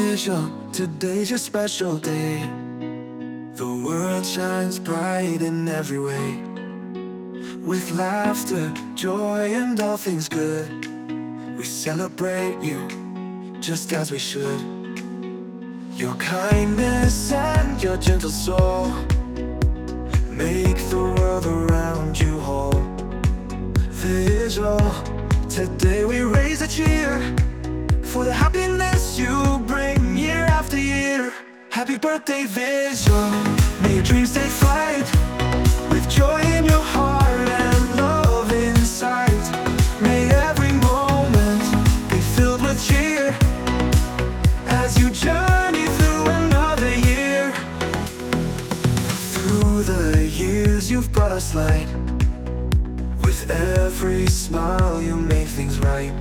vision, today's your special day. The world shines bright in every way, with laughter, joy, and all things good. We celebrate you, just as we should. Your kindness and your gentle soul make the world around you whole. Visual, today we raise a cheer for the happiness you bring year after year. Happy birthday, Visual, may your dreams take flight, with joy in your heart and love inside. May every moment be filled with cheer, as you journey through another year. Through the years you've brought us light, with every smile you make things right.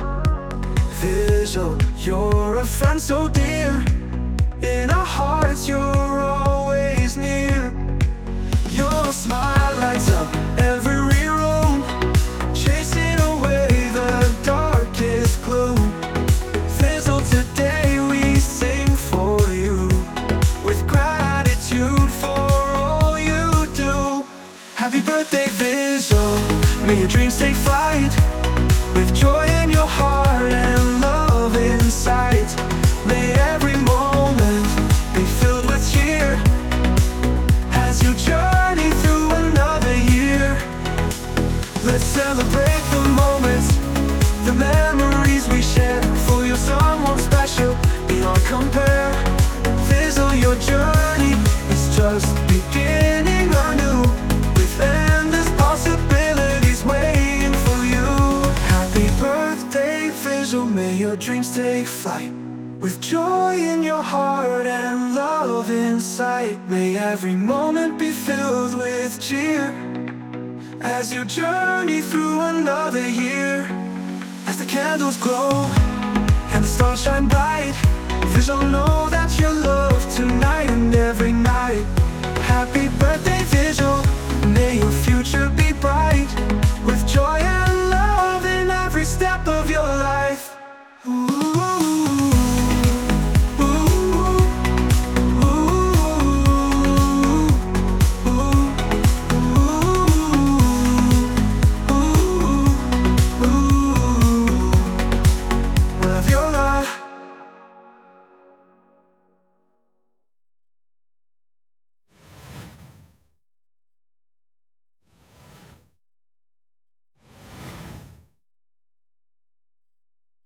Visual, you're a friend so dear, in our hearts you're always near. Your smile lights up every room, chasing away the darkest gloom. Visual, today we sing for you, with gratitude for all you do. Happy birthday, Visual, may your dreams take flight, with joy in your heart and love inside. May every moment be filled with cheer, as you journey through another year. Let's celebrate the moments, the memories we share, for you're someone special beyond compare. Visual, your journey is just beginning anew, with endless possibilities waiting for you. Happy birthday, Visual, may your dreams take flight, with joy in your heart and love inside. May every moment be filled with cheer, as you journey through another year. As the candles glow and the stars shine bright, Visual knows